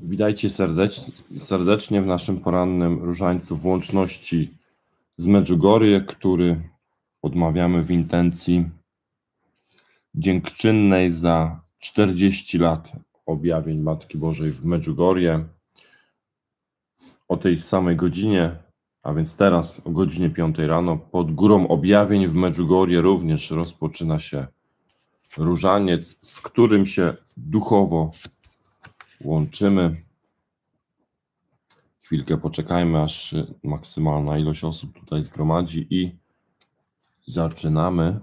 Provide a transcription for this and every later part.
Witajcie serdecznie w naszym porannym różańcu w łączności z Medjugorje, który odmawiamy w intencji dziękczynnej za 40 lat objawień Matki Bożej w Medjugorje. O tej samej godzinie, a więc teraz o godzinie 5 rano, pod Górą Objawień w Medjugorje również rozpoczyna się różaniec, z którym się duchowo łączymy. Chwilkę poczekajmy, aż maksymalna ilość osób tutaj zgromadzi i zaczynamy.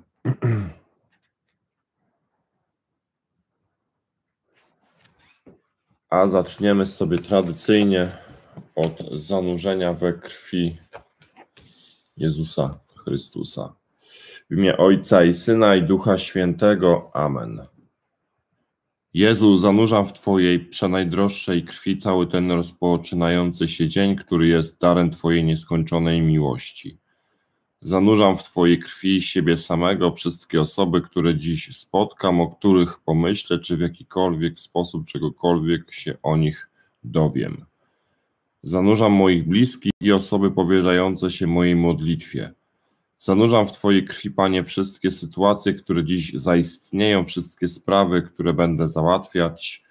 A zaczniemy sobie tradycyjnie od zanurzenia we krwi Jezusa Chrystusa. W imię Ojca i Syna i Ducha Świętego. Amen. Jezu, zanurzam w Twojej przenajdroższej krwi cały ten rozpoczynający się dzień, który jest darem Twojej nieskończonej miłości. Zanurzam w Twojej krwi siebie samego, wszystkie osoby, które dziś spotkam, o których pomyślę, czy w jakikolwiek sposób czegokolwiek się o nich dowiem. Zanurzam moich bliskich i osoby powierzające się mojej modlitwie. Zanurzam w Twojej krwi, Panie, wszystkie sytuacje, które dziś zaistnieją, wszystkie sprawy, które będę załatwiać,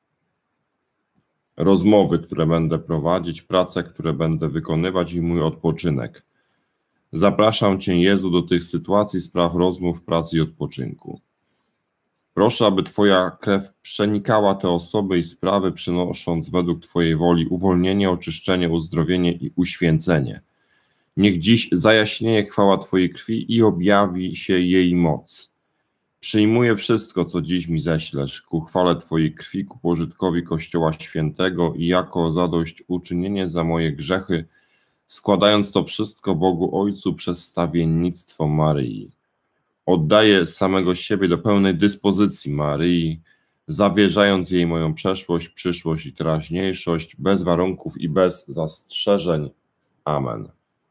rozmowy, które będę prowadzić, prace, które będę wykonywać i mój odpoczynek. Zapraszam Cię, Jezu, do tych sytuacji, spraw, rozmów, pracy i odpoczynku. Proszę, aby Twoja krew przenikała te osoby i sprawy, przynosząc według Twojej woli uwolnienie, oczyszczenie, uzdrowienie i uświęcenie. Niech dziś zajaśnieje chwała Twojej krwi i objawi się jej moc. Przyjmuję wszystko, co dziś mi ześlesz, ku chwale Twojej krwi, ku pożytkowi Kościoła Świętego i jako zadośćuczynienie za moje grzechy, składając to wszystko Bogu Ojcu przez wstawiennictwo Maryi. Oddaję samego siebie do pełnej dyspozycji Maryi, zawierzając jej moją przeszłość, przyszłość i teraźniejszość, bez warunków i bez zastrzeżeń. Amen.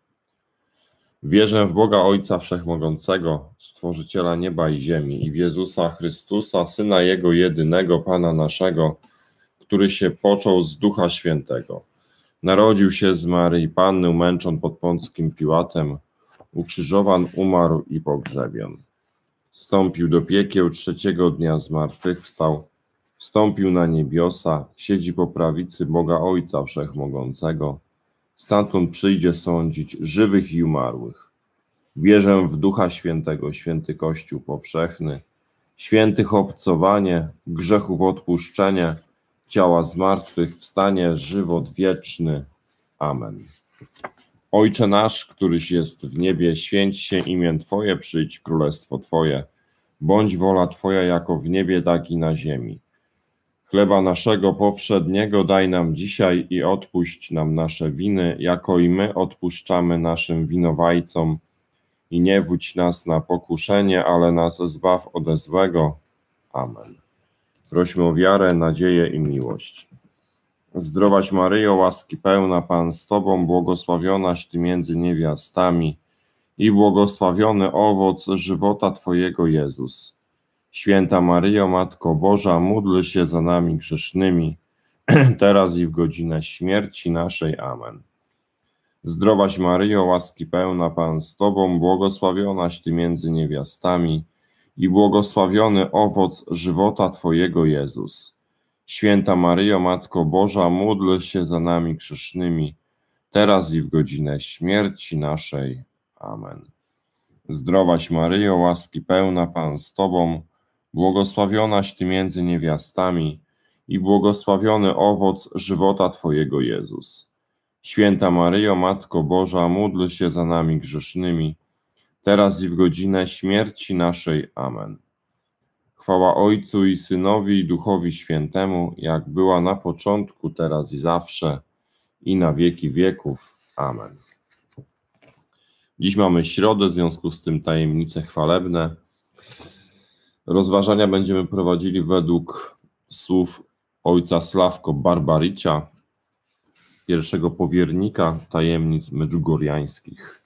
Wierzę w Boga Ojca Wszechmogącego, Stworzyciela nieba i ziemi, i w Jezusa Chrystusa, Syna Jego jedynego, Pana naszego, który się począł z Ducha Świętego. Narodził się z Maryi Panny, umęczon pod Pąckim Piłatem, ukrzyżowan, umarł i pogrzebion. Wstąpił do piekieł, trzeciego dnia zmartwychwstał, wstąpił na niebiosa, siedzi po prawicy Boga Ojca Wszechmogącego. Stamtąd przyjdzie sądzić żywych i umarłych. Wierzę w Ducha Świętego, święty Kościół powszechny, świętych obcowanie, grzechów odpuszczenie, ciała zmartwychwstanie, żywot wieczny. Amen. Ojcze nasz, któryś jest w niebie, święć się imię Twoje, przyjdź królestwo Twoje. Bądź wola Twoja jako w niebie, tak i na ziemi. Chleba naszego powszedniego daj nam dzisiaj i odpuść nam nasze winy, jako i my odpuszczamy naszym winowajcom. I nie wódź nas na pokuszenie, ale nas zbaw ode złego. Amen. Prośmy o wiarę, nadzieję i miłość. Zdrowaś Maryjo, łaski pełna, Pan z Tobą, błogosławionaś Ty między niewiastami i błogosławiony owoc żywota Twojego, Jezus. Święta Maryjo, Matko Boża, módl się za nami grzesznymi, teraz i w godzinę śmierci naszej. Amen. Zdrowaś Maryjo, łaski pełna, Pan z Tobą, błogosławionaś Ty między niewiastami i błogosławiony owoc żywota Twojego, Jezus. Święta Maryjo, Matko Boża, módl się za nami grzesznymi, teraz i w godzinę śmierci naszej. Amen. Zdrowaś Maryjo, łaski pełna, Pan z Tobą, błogosławionaś Ty między niewiastami i błogosławiony owoc żywota Twojego, Jezus. Święta Maryjo, Matko Boża, módl się za nami grzesznymi, teraz i w godzinę śmierci naszej. Amen. Chwała Ojcu i Synowi i Duchowi Świętemu, jak była na początku, teraz i zawsze, i na wieki wieków. Amen. Dziś mamy środę, w związku z tym tajemnice chwalebne. Rozważania będziemy prowadzili według słów ojca Sławko Barbaricia, pierwszego powiernika tajemnic medjugorjańskich.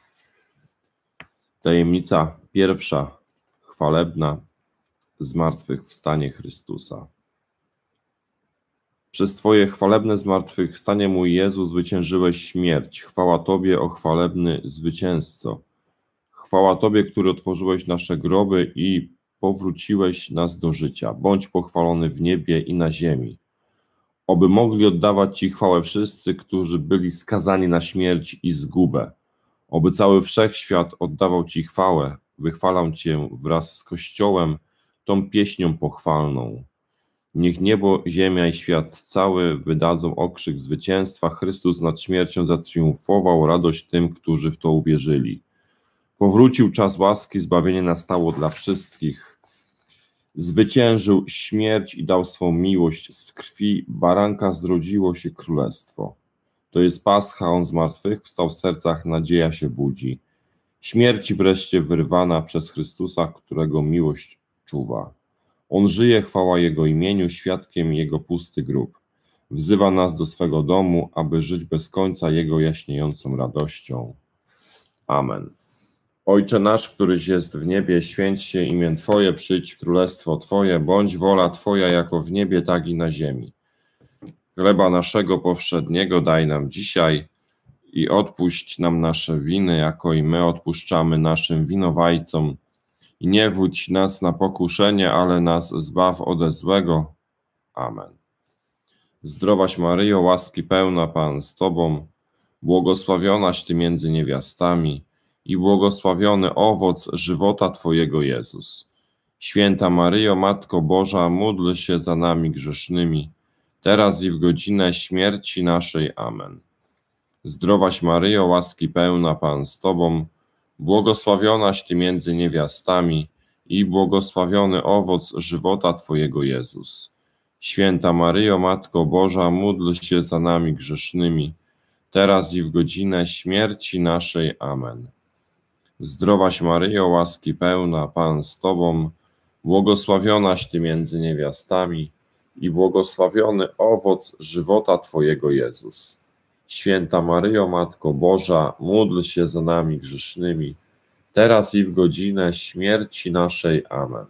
Tajemnica pierwsza, chwalebna, zmartwychwstanie Chrystusa. Przez Twoje chwalebne zmartwychwstanie, mój Jezu, zwyciężyłeś śmierć. Chwała Tobie, o chwalebny zwycięzco. Chwała Tobie, który otworzyłeś nasze groby i powróciłeś nas do życia. Bądź pochwalony w niebie i na ziemi. Oby mogli oddawać Ci chwałę wszyscy, którzy byli skazani na śmierć i zgubę. Oby cały wszechświat oddawał Ci chwałę. Wychwalam Cię wraz z Kościołem tą pieśnią pochwalną. Niech niebo, ziemia i świat cały wydadzą okrzyk zwycięstwa. Chrystus nad śmiercią zatriumfował, radość tym, którzy w to uwierzyli. Powrócił czas łaski, zbawienie nastało dla wszystkich. Zwyciężył śmierć i dał swą miłość. Z krwi baranka zrodziło się królestwo. To jest Pascha, on zmartwychwstał, w sercach nadzieja się budzi. Śmierć wreszcie wyrwana przez Chrystusa, którego miłość czuwa. On żyje, chwała Jego imieniu, świadkiem Jego pusty grób. Wzywa nas do swego domu, aby żyć bez końca Jego jaśniejącą radością. Amen. Ojcze nasz, któryś jest w niebie, święć się imię Twoje, przyjdź królestwo Twoje, bądź wola Twoja jako w niebie, tak i na ziemi. Chleba naszego powszedniego daj nam dzisiaj i odpuść nam nasze winy, jako i my odpuszczamy naszym winowajcom. I nie wódź nas na pokuszenie, ale nas zbaw ode złego. Amen. Zdrowaś Maryjo, łaski pełna, Pan z Tobą, błogosławionaś Ty między niewiastami i błogosławiony owoc żywota Twojego, Jezus. Święta Maryjo, Matko Boża, módl się za nami grzesznymi, teraz i w godzinę śmierci naszej. Amen. Zdrowaś Maryjo, łaski pełna, Pan z Tobą, błogosławionaś Ty między niewiastami i błogosławiony owoc żywota Twojego, Jezus. Święta Maryjo, Matko Boża, módl się za nami grzesznymi, teraz i w godzinę śmierci naszej. Amen. Zdrowaś Maryjo, łaski pełna, Pan z Tobą, błogosławionaś Ty między niewiastami i błogosławiony owoc żywota Twojego, Jezus. Święta Maryjo, Matko Boża, módl się za nami grzesznymi, teraz i w godzinę śmierci naszej. Amen.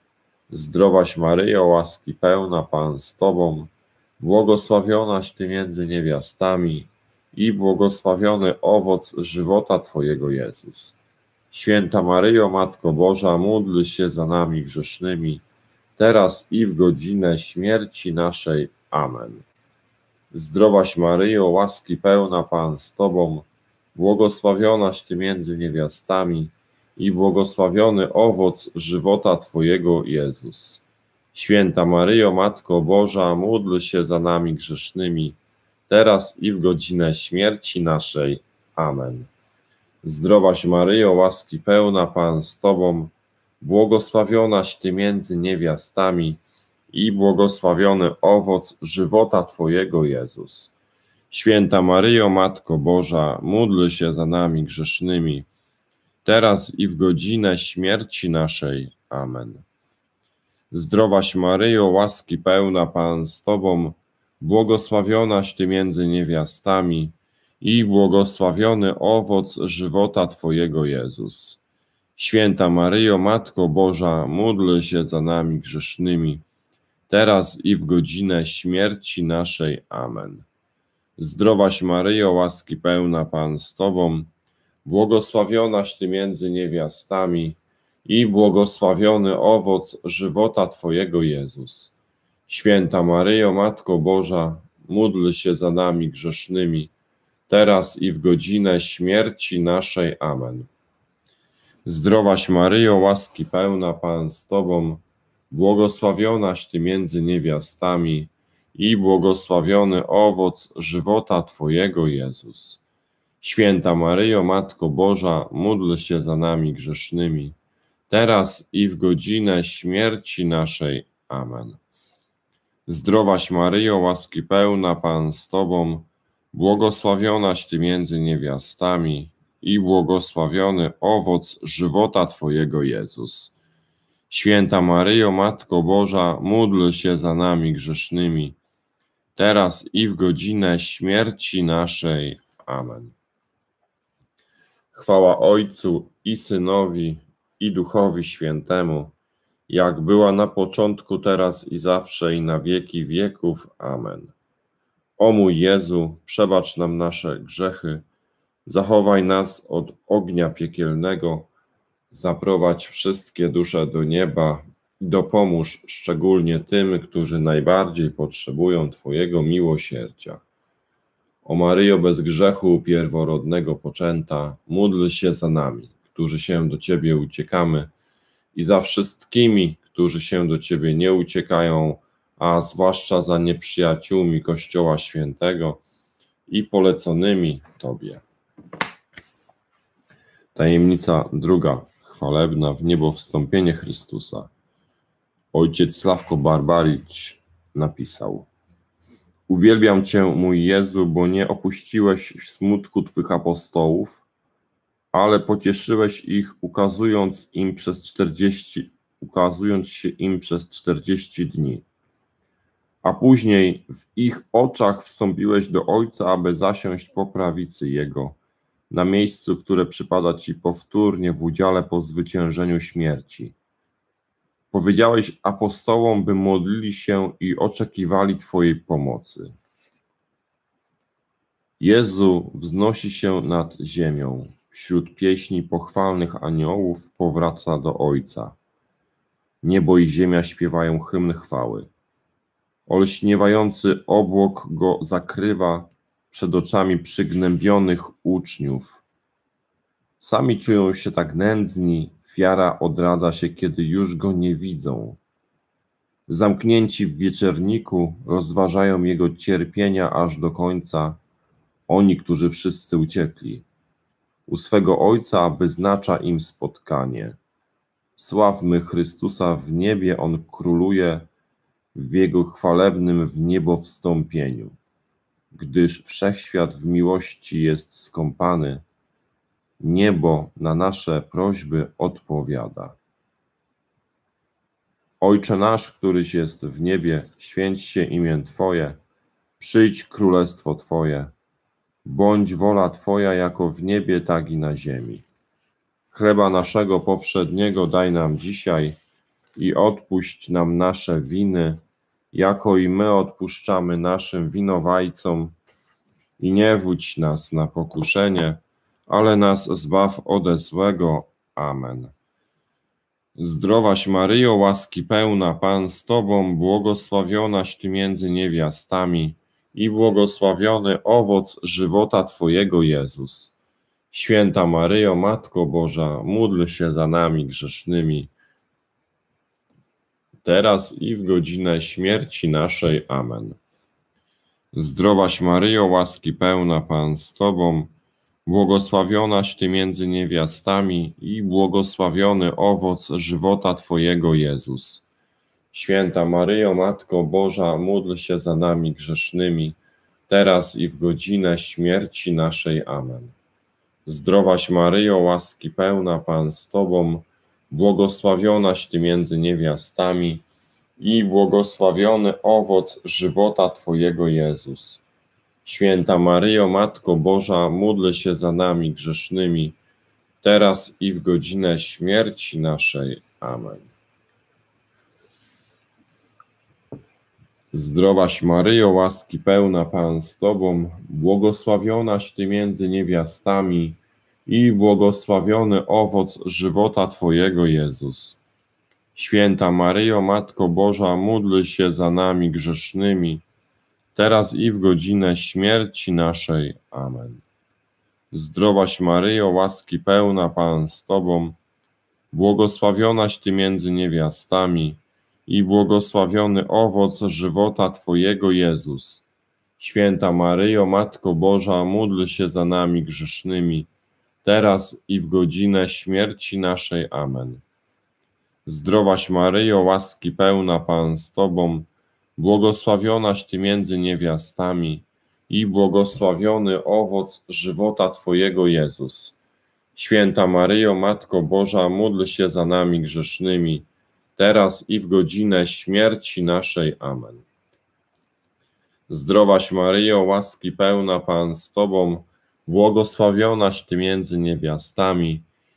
Zdrowaś Maryjo, łaski pełna, Pan z Tobą, błogosławionaś Ty między niewiastami i błogosławiony owoc żywota Twojego, Jezus. Święta Maryjo, Matko Boża, módl się za nami grzesznymi, teraz i w godzinę śmierci naszej. Amen. Zdrowaś Maryjo, łaski pełna, Pan z Tobą, błogosławionaś Ty między niewiastami i błogosławiony owoc żywota Twojego, Jezus. Święta Maryjo, Matko Boża, módl się za nami grzesznymi, teraz i w godzinę śmierci naszej. Amen. Zdrowaś Maryjo, łaski pełna, Pan z Tobą, błogosławionaś Ty między niewiastami i błogosławiony owoc żywota Twojego, Jezus. Święta Maryjo, Matko Boża, módl się za nami grzesznymi, teraz i w godzinę śmierci naszej. Amen. Zdrowaś Maryjo, łaski pełna, Pan z Tobą, błogosławionaś Ty między niewiastami i błogosławiony owoc żywota Twojego, Jezus. Święta Maryjo, Matko Boża, módl się za nami grzesznymi, teraz i w godzinę śmierci naszej. Amen. Zdrowaś Maryjo, łaski pełna, Pan z Tobą, błogosławionaś Ty między niewiastami i błogosławiony owoc żywota Twojego, Jezus. Święta Maryjo, Matko Boża, módl się za nami grzesznymi, teraz i w godzinę śmierci naszej. Amen. Zdrowaś Maryjo, łaski pełna, Pan z Tobą, błogosławionaś Ty między niewiastami i błogosławiony owoc żywota Twojego, Jezus. Święta Maryjo, Matko Boża, módl się za nami grzesznymi, teraz i w godzinę śmierci naszej. Amen. Zdrowaś Maryjo, łaski pełna, Pan z Tobą, błogosławionaś Ty między niewiastami i błogosławiony owoc żywota Twojego, Jezus. Święta Maryjo, Matko Boża, módl się za nami grzesznymi, teraz i w godzinę śmierci naszej. Amen. Chwała Ojcu i Synowi, i Duchowi Świętemu, jak była na początku, teraz i zawsze, i na wieki wieków. Amen. O mój Jezu, przebacz nam nasze grzechy, zachowaj nas od ognia piekielnego, zaprowadź wszystkie dusze do nieba i dopomóż szczególnie tym, którzy najbardziej potrzebują Twojego miłosierdzia. O Maryjo bez grzechu pierworodnego poczęta, módl się za nami, którzy się do Ciebie uciekamy, i za wszystkimi, którzy się do Ciebie nie uciekają, a zwłaszcza za nieprzyjaciółmi Kościoła Świętego i poleconymi Tobie. Tajemnica druga, chwalebna, w niebo wstąpienie Chrystusa. Ojciec Sławko Barbaricz napisał: Uwielbiam Cię, mój Jezu, bo nie opuściłeś smutku Twych apostołów, ale pocieszyłeś ich, ukazując się im przez 40 dni. A później w ich oczach wstąpiłeś do Ojca, aby zasiąść po prawicy Jego, na miejscu, które przypada Ci powtórnie w udziale po zwyciężeniu śmierci. Powiedziałeś apostołom, by modlili się i oczekiwali Twojej pomocy. Jezu wznosi się nad ziemią. Wśród pieśni pochwalnych aniołów powraca do Ojca. Niebo i ziemia śpiewają hymn chwały. Olśniewający obłok go zakrywa przed oczami przygnębionych uczniów. Sami czują się tak nędzni, wiara odradza się, kiedy już go nie widzą. Zamknięci w wieczerniku rozważają jego cierpienia aż do końca, oni, którzy wszyscy uciekli. U swego Ojca wyznacza im spotkanie. Sławmy Chrystusa w niebie, On króluje w Jego chwalebnym w niebo wstąpieniu. Gdyż wszechświat w miłości jest skąpany, niebo na nasze prośby odpowiada. Ojcze nasz, któryś jest w niebie, święć się imię Twoje, przyjdź królestwo Twoje, bądź wola Twoja jako w niebie, tak i na ziemi. Chleba naszego powszedniego daj nam dzisiaj i odpuść nam nasze winy, jako i my odpuszczamy naszym winowajcom, i nie wódź nas na pokuszenie, ale nas zbaw ode złego. Amen. Zdrowaś Maryjo, łaski pełna, Pan z Tobą, błogosławionaś Ty między niewiastami i błogosławiony owoc żywota Twojego, Jezus. Święta Maryjo, Matko Boża, módl się za nami grzesznymi, teraz i w godzinę śmierci naszej. Amen. Zdrowaś Maryjo, łaski pełna, Pan z Tobą, błogosławionaś Ty między niewiastami i błogosławiony owoc żywota Twojego, Jezus. Święta Maryjo, Matko Boża, módl się za nami grzesznymi, teraz i w godzinę śmierci naszej. Amen. Zdrowaś Maryjo, łaski pełna, Pan z Tobą, błogosławionaś Ty między niewiastami i błogosławiony owoc żywota Twojego, Jezus. Święta Maryjo, Matko Boża, módl się za nami grzesznymi, teraz i w godzinę śmierci naszej. Amen. Zdrowaś Maryjo, łaski pełna, Pan z Tobą, błogosławionaś Ty między niewiastami i błogosławiony owoc żywota Twojego, Jezus. Święta Maryjo, Matko Boża, módl się za nami grzesznymi, teraz i w godzinę śmierci naszej. Amen. Zdrowaś Maryjo, łaski pełna, Pan z Tobą, błogosławionaś Ty między niewiastami i błogosławiony owoc żywota Twojego, Jezus. Święta Maryjo, Matko Boża, módl się za nami grzesznymi, teraz i w godzinę śmierci naszej. Amen. Zdrowaś Maryjo, łaski pełna, Pan z Tobą, błogosławionaś Ty między niewiastami i błogosławiony owoc żywota Twojego, Jezus. Święta Maryjo, Matko Boża, módl się za nami grzesznymi, teraz i w godzinę śmierci naszej. Amen. Zdrowaś Maryjo, łaski pełna, Pan z Tobą, błogosławionaś Ty między niewiastami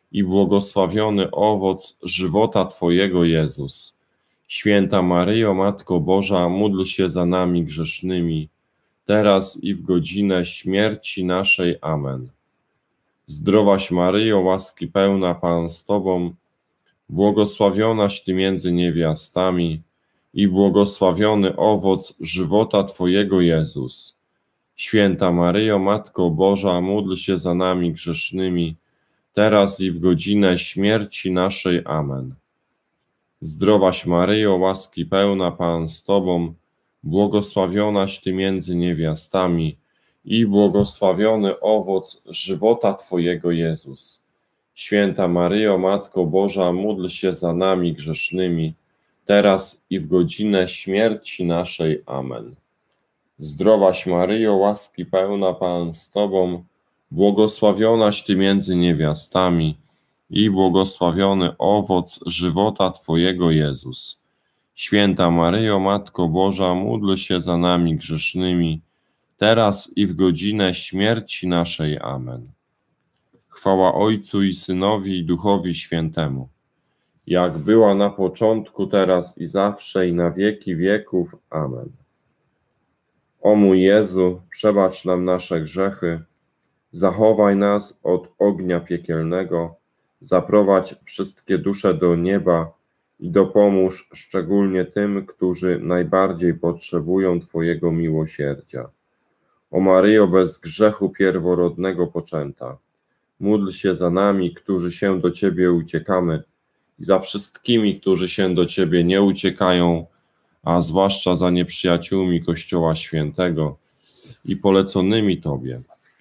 i błogosławiony owoc żywota Twojego, Jezus. Święta Maryjo, Matko Boża, módl się za nami grzesznymi, teraz i w godzinę śmierci naszej. Amen. Zdrowaś Maryjo, łaski pełna, Pan z Tobą, błogosławionaś Ty między niewiastami i błogosławiony owoc żywota Twojego, Jezus. Święta Maryjo, Matko Boża, módl się za nami grzesznymi, teraz i w godzinę śmierci naszej. Amen. Zdrowaś Maryjo, łaski pełna, Pan z Tobą, błogosławionaś Ty między niewiastami i błogosławiony owoc żywota Twojego, Jezus. Święta Maryjo, Matko Boża, módl się za nami grzesznymi, teraz i w godzinę śmierci naszej. Amen. Zdrowaś Maryjo, łaski pełna, Pan z Tobą, błogosławionaś Ty między niewiastami i błogosławiony owoc żywota Twojego, Jezus. Święta Maryjo, Matko Boża, módl się za nami grzesznymi, teraz i w godzinę śmierci naszej. Amen. Chwała Ojcu i Synowi i Duchowi Świętemu, jak była na początku, teraz i zawsze, i na wieki wieków. Amen. O mój Jezu, przebacz nam nasze grzechy, zachowaj nas od ognia piekielnego, zaprowadź wszystkie dusze do nieba i dopomóż szczególnie tym, którzy najbardziej potrzebują Twojego miłosierdzia. O Maryjo, bez grzechu pierworodnego poczęta, módl się za nami, którzy się do Ciebie uciekamy, i za wszystkimi, którzy się do Ciebie nie uciekają, a zwłaszcza za nieprzyjaciółmi Kościoła Świętego i poleconymi Tobie.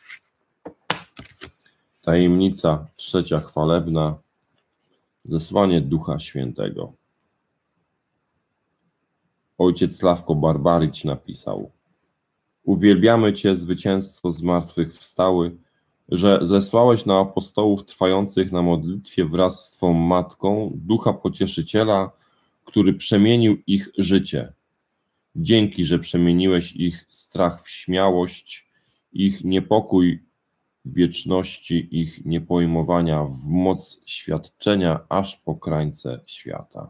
Tajemnica trzecia chwalebna. Zesłanie Ducha Świętego. Ojciec Sławko Barbarycz napisał: uwielbiamy Cię, zwycięstwo zmartwychwstały, że zesłałeś na apostołów trwających na modlitwie wraz z Twą Matką Ducha Pocieszyciela, który przemienił ich życie. Dzięki, że przemieniłeś ich strach w śmiałość, ich niepokój w wieczności, ich niepojmowania w moc świadczenia aż po krańce świata.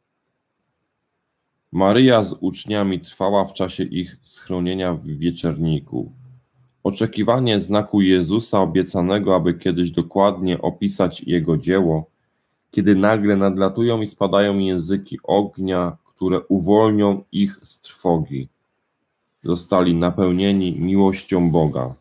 Maryja z uczniami trwała w czasie ich schronienia w wieczerniku. Oczekiwanie znaku Jezusa obiecanego, aby kiedyś dokładnie opisać Jego dzieło, kiedy nagle nadlatują i spadają języki ognia, które uwolnią ich z trwogi. Zostali napełnieni miłością Boga.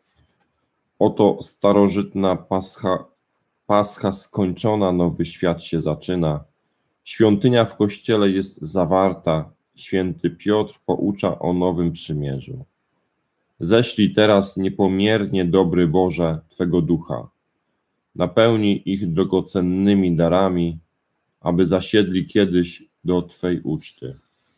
Oto starożytna Pascha skończona, nowy świat się zaczyna. Świątynia w Kościele jest zawarta, święty Piotr poucza o nowym przymierzu. Ześlij teraz niepomiernie dobry Boże Twego Ducha, napełnij ich drogocennymi darami, aby zasiedli kiedyś do Twej uczty.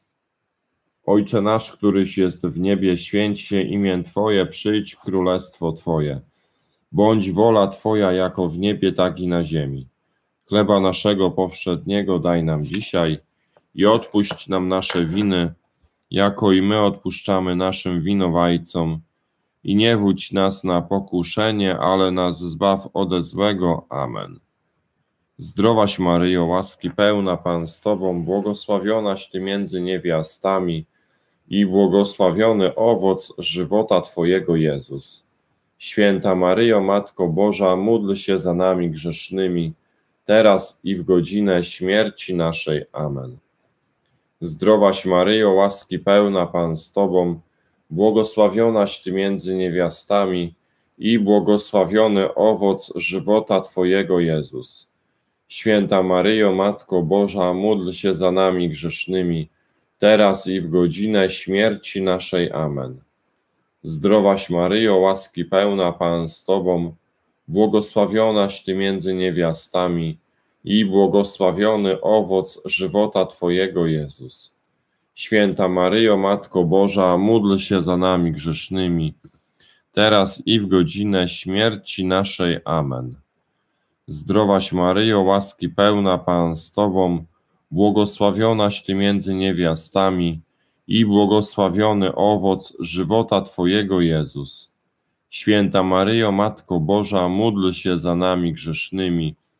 Ojcze nasz, któryś jest w niebie, święć się imię Twoje, przyjdź królestwo Twoje. Bądź wola Twoja jako w niebie, tak i na ziemi. Chleba naszego powszedniego daj nam dzisiaj i odpuść nam nasze winy, jako i my odpuszczamy naszym winowajcom. I nie wódź nas na pokuszenie, ale nas zbaw ode złego. Amen. Zdrowaś Maryjo, łaski pełna, Pan z Tobą, błogosławionaś Ty między niewiastami i błogosławiony owoc żywota Twojego, Jezus. Święta Maryjo, Matko Boża, módl się za nami grzesznymi, teraz i w godzinę śmierci naszej. Amen. Zdrowaś Maryjo, łaski pełna, Pan z Tobą, błogosławionaś Ty między niewiastami i błogosławiony owoc żywota Twojego, Jezus. Święta Maryjo, Matko Boża, módl się za nami grzesznymi, teraz i w godzinę śmierci naszej. Amen. Zdrowaś Maryjo, łaski pełna, Pan z Tobą, błogosławionaś Ty między niewiastami i błogosławiony owoc żywota Twojego, Jezus. Święta Maryjo, Matko Boża, módl się za nami grzesznymi, teraz i w godzinę śmierci naszej. Amen. Zdrowaś Maryjo, łaski pełna, Pan z Tobą, błogosławionaś Ty między niewiastami i błogosławiony owoc żywota Twojego, Jezus. Święta Maryjo, Matko Boża, módl się za nami grzesznymi,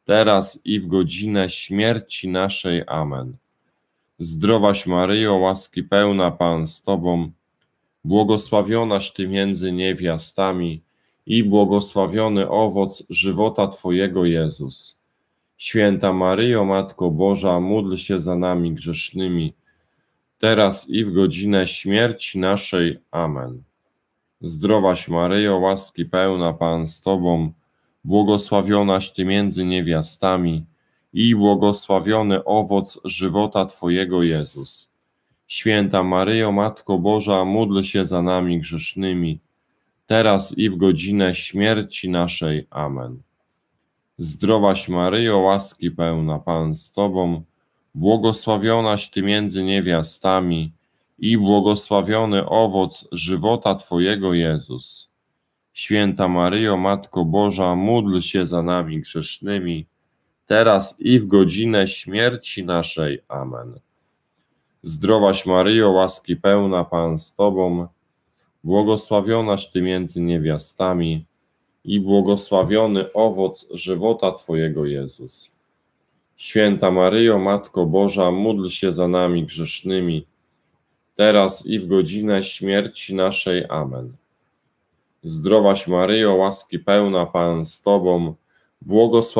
teraz i w godzinę śmierci naszej. Amen. Zdrowaś Maryjo, łaski pełna, Pan z Tobą, błogosławionaś Ty między niewiastami i błogosławiony owoc żywota Twojego, Jezus. Święta Maryjo, Matko Boża, módl się za nami grzesznymi, teraz i w godzinę śmierci naszej. Amen. Zdrowaś Maryjo, łaski pełna, Pan z Tobą, błogosławionaś Ty między niewiastami i błogosławiony owoc żywota Twojego, Jezus. Święta Maryjo, Matko Boża, módl się za nami grzesznymi, teraz i w godzinę śmierci naszej. Amen. Zdrowaś Maryjo, łaski pełna, Pan z Tobą, błogosławionaś Ty między niewiastami i błogosławiony owoc żywota Twojego, Jezus. Święta Maryjo, Matko Boża, módl się za nami grzesznymi, teraz i w godzinę śmierci naszej. Amen. Zdrowaś Maryjo, łaski pełna, Pan z Tobą, błogosławionaś Ty między niewiastami i błogosławiony owoc żywota Twojego, Jezus. Święta Maryjo, Matko Boża, módl się za nami grzesznymi, teraz i w godzinę śmierci naszej. Amen. Zdrowaś Maryjo, łaski pełna, Pan z Tobą, błogosławionaś